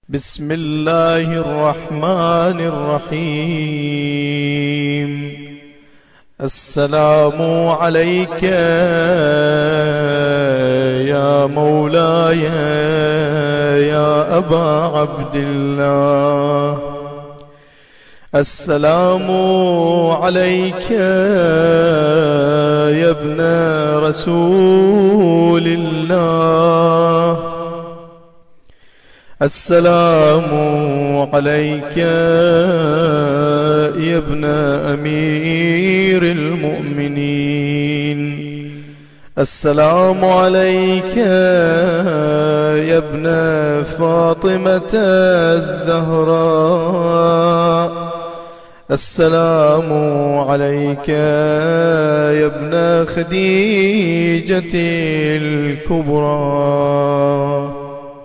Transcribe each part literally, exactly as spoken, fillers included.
بسم الله الرحمن الرحيم. السلام عليك يا مولاي يا أبا عبد الله. السلام عليك يا ابن رسول الله. السلام عليك يا ابن أمير المؤمنين. السلام عليك يا ابن فاطمة الزهراء. السلام عليك يا ابن خديجة الكبرى.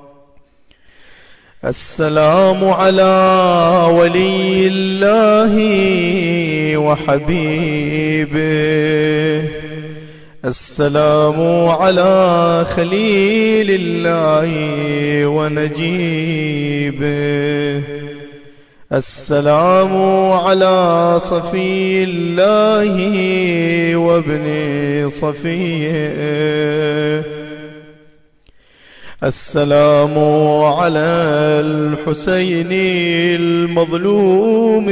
السلام على ولي الله وحبيبه. السلام على خليل الله ونجيبه. السلام على صفي الله وابن صفيه. السلام على الحسين المظلوم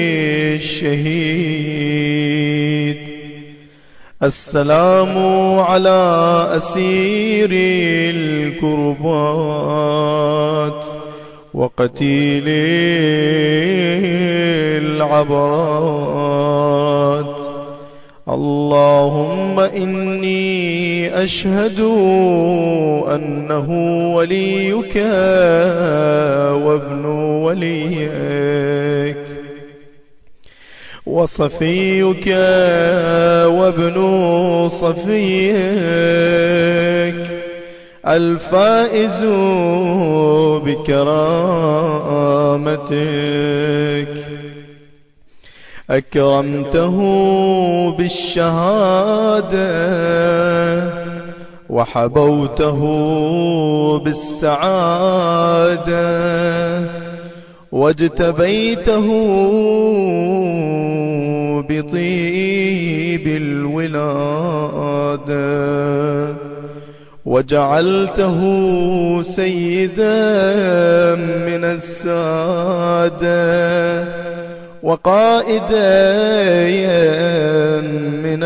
الشهيد. السلام على أسير الكربات وقتيل العبرات. اللهم إني أشهد أنه وليك وابن وليك وصفيك وابن صفيك الفائز بكرامتك. أكرمته بالشهادة وحبوته بالسعادة واجتبيته بطيب الولادة وجعلته سيدا من السادة وقائدا من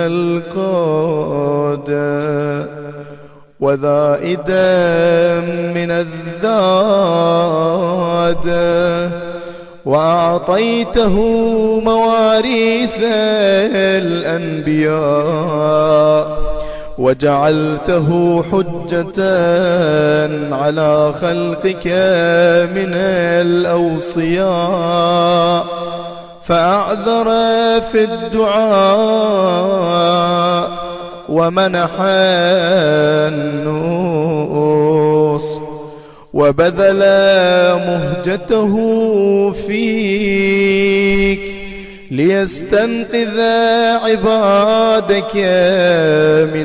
القادة وذائدا من الذادة وأعطيته مواريث الأنبياء وجعلته حجة على خلقك من الأوصياء فأعذر في الدعاء ومنح النوص وبذل مهجته فيك ليستنقذ عبادك من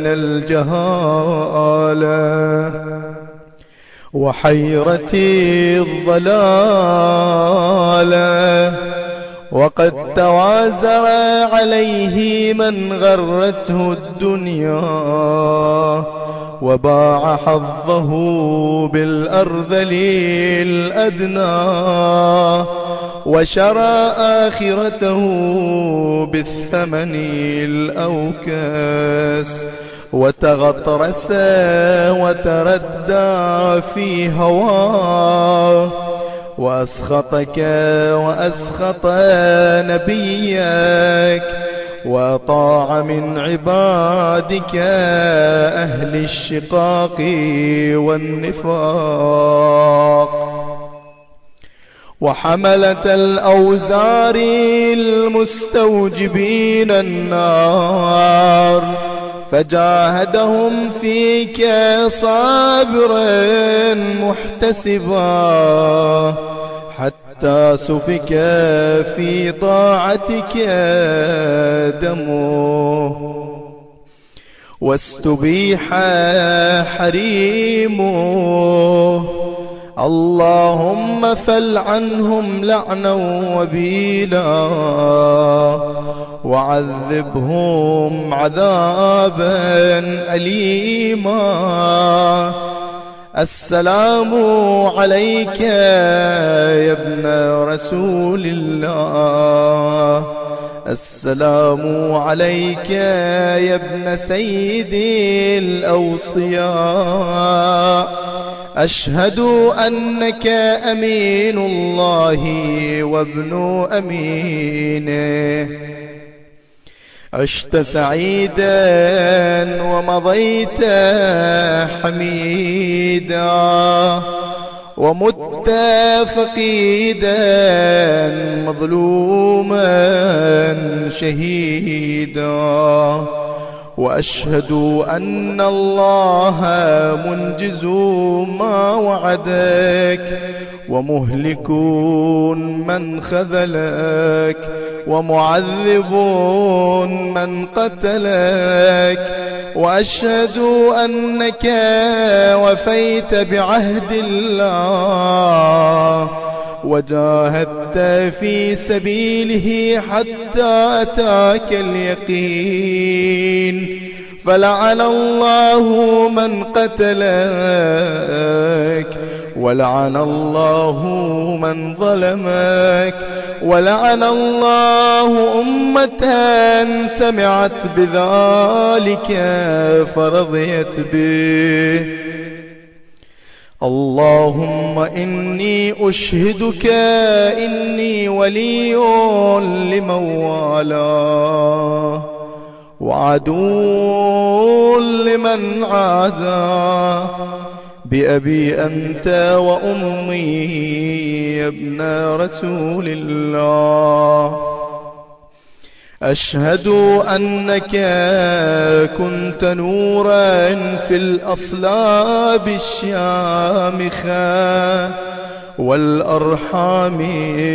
الجهالة وحيرة الضلالة. وقد توازر عليه من غرته الدنيا وباع حظه بالأرذل الأدنى وشرى آخرته بالثمن الأوكاس وتغطرس وتردى في هواه وأسخطك وأسخط نبيك وطاع من عبادك أهل الشقاق والنفاق وحملة الأوزار المستوجبين النار فجاهدهم فيك صابرا محتسبا حتى سفك في طاعتك دمه واستبيح حريمه اللهم فلعنهم لعنا وبيلا وعذبهم عذابا أليما. السلام عليك يا ابن رسول الله، السلام عليك يا ابن سيد الأوصياء. أشهد أنك أمين الله وابن أمينه. عشت سعيدا ومضيت حميدا ومت فقيدا مظلوما شهيدا. وأشهد أن الله منجز ما وعدك ومهلك من خذلك ومعذب من قتلك. وأشهد أنك وفيت بعهد الله وجاهدت في سبيله حتى أتاك اليقين. فلعن الله من قتلك ولعن الله من ظلمك ولعن الله أمة سمعت بذلك فرضيت به. اللهم إني أشهدك إني ولي لمن والاه وعدو لمن عاداه. بأبي أنت وأمي يا ابن رسول الله. أشهد أنك كنت نورا في الأصلاب الشامخة والأرحام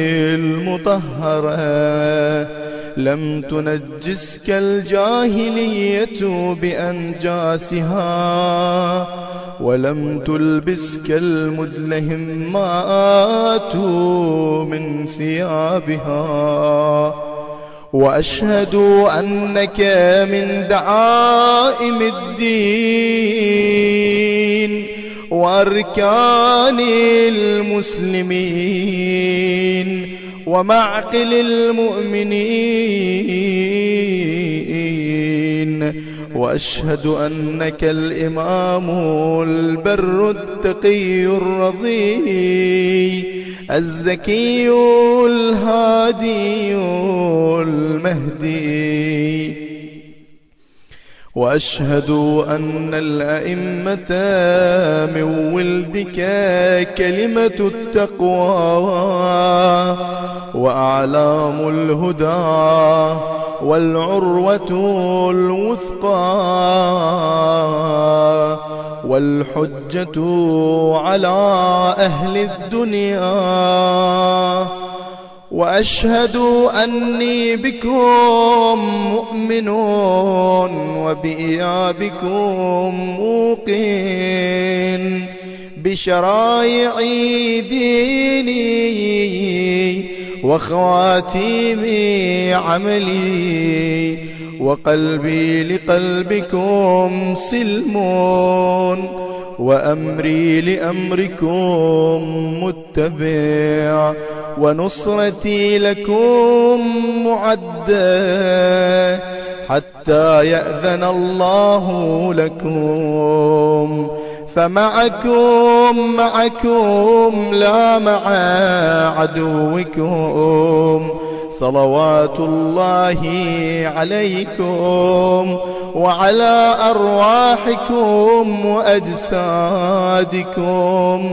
المطهرة. لم تنجسك الجاهلية بأنجاسها ولم تلبسك المدلهمات من ثيابها. وأشهد أنك من دعائم الدين وأركان المسلمين ومعقل المؤمنين. وأشهد أنك الإمام البر التقي الرضي الزكي الهادي المهدي. وأشهد أن الأئمة من ولدك كلمة التقوى وأعلام الهدى والعروة الوثقى والحجة على أهل الدنيا. وأشهد أني بكم مؤمن وبإيابكم موقن بشرائع ديني وخواتيم عملي. وقلبي لقلبكم سلم وأمري لأمركم متبع ونصرتي لكم معدة حتى يأذن الله لكم. فمعكم معكم لا مع عدوكم. صلوات الله عليكم وعلى أرواحكم وأجسادكم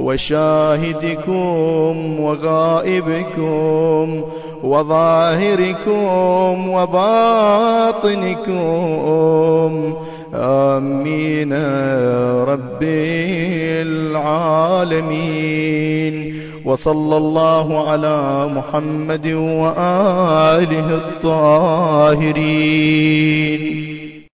وشاهدكم وغائبكم وظاهركم وباطنكم. آمين ربي العالمين. وصلى الله على محمد وآله الطاهرين.